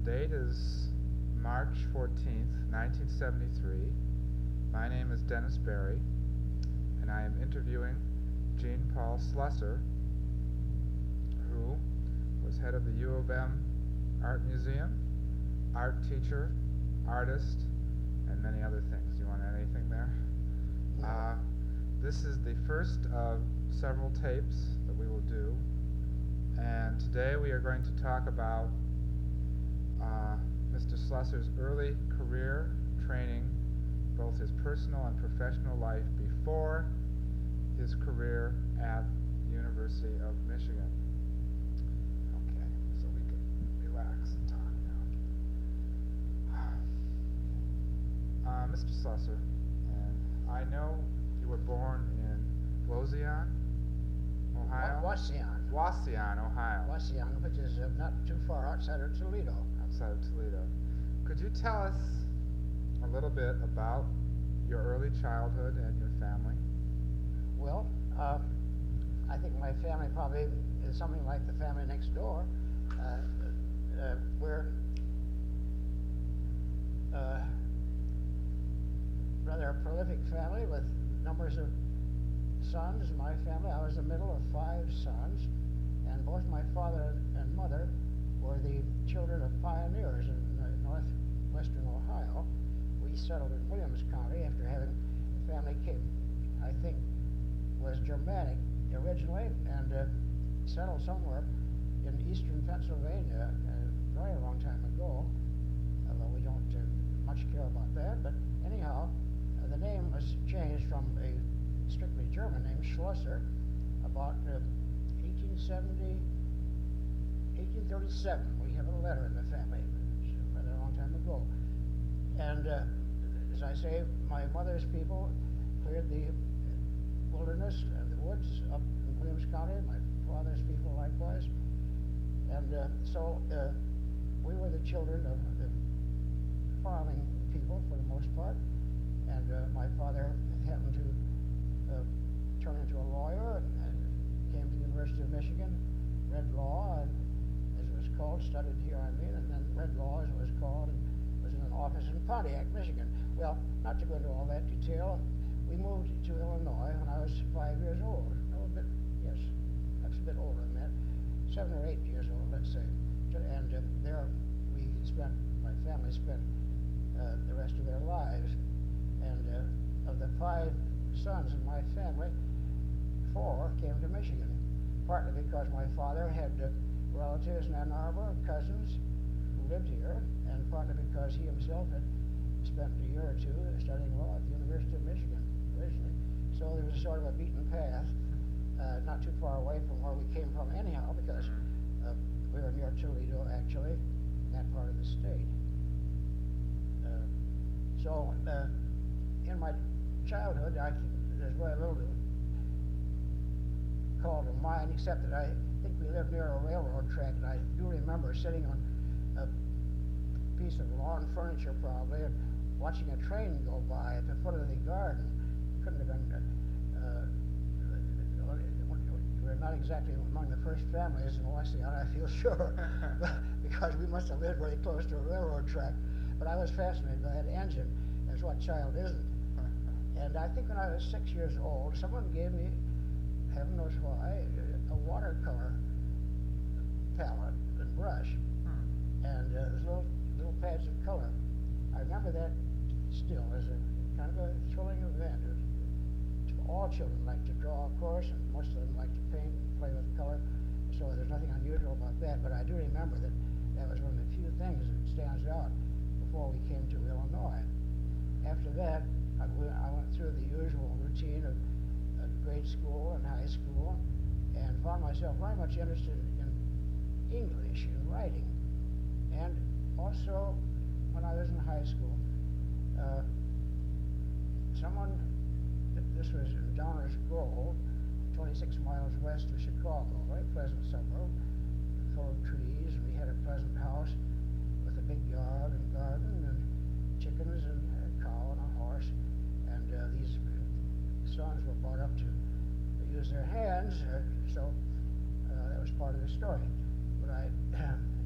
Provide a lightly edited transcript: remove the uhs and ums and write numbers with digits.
date is March 14th, 1973. My name is Dennis Berry, and I am interviewing Jean Paul Slusser, who was head of the U of M Art Museum, art teacher, artist, and many other things. Do you want to add anything there? No. This is the first of several tapes that we will do, and today we are going to talk about Mr. Slusser's early career training, both his personal and professional life before his career at the University of Michigan. Okay, so we can relax and talk now. Mr. Slusser, and I know you were born in Wauseon, Ohio? Wauseon, Ohio. Wauseon, which is not too far outside of Toledo. Outside of Toledo. Could you tell us a little bit about your early childhood and your family? Well, I think my family probably is something like the family next door. We're rather a prolific family with numbers of sons. In my family, I was the middle of 5 sons, and both my father and mother were the children of pioneers in northwestern Ohio. We settled in Williams County after having a family I think was Germanic originally, and settled somewhere in eastern Pennsylvania a very long time ago, although we don't much care about that. But anyhow, the name was changed from a strictly German name, Schlosser, about 1837. We have a letter in the family, rather a long time ago. And as I say, my mother's people cleared the wilderness and the woods up in Williams County, my father's people likewise. And so we were the children of the farming people for the most part. And my father happened to turn into a lawyer and came to the University of Michigan, read law, and as it was called, studied here, and then read law as it was called, and was in an office in Pontiac, Michigan. Well, not to go into all that detail, we moved to Illinois when I was 5 years old. No, a bit, yes, that's a bit older than that. 7 or 8 years old, let's say. And there my family spent the rest of their lives. And of the 5 sons in my family, 4 came to Michigan, partly because my father had relatives in Ann Arbor, cousins who lived here, and partly because he himself had spent a year or 2 studying law at the University of Michigan originally. So there was sort of a beaten path, not too far away from where we came from anyhow, because we were near Toledo, actually, in that part of the state. So in my childhood, there's very little to call to mind, except that I think we lived near a railroad track, and I do remember sitting on a piece of lawn furniture probably and watching a train go by at the foot of the garden. Couldn't have been, we're not exactly among the first families in Wauseon, I feel sure, because we must have lived very close to a railroad track. But I was fascinated by that engine, as what child isn't. And I think when I was 6 years old, someone gave me, heaven knows why, a watercolor palette and brush, and there's little pads of color. I remember that still as a kind of a thrilling event. All children like to draw, of course, and most of them like to paint and play with color, so there's nothing unusual about that. But I do remember that was one of the few things that stands out before we came to Illinois. After that, I went through the usual routine of grade school and high school, and found myself very much interested in English and writing. And also, when I was in high school, this was in Downers Grove, 26 miles west of Chicago, a very pleasant suburb, full of trees, and we had a pleasant house with a big yard and garden and chickens and a cow and a horse. And these sons were brought up to use their hands, so that was part of the story. But I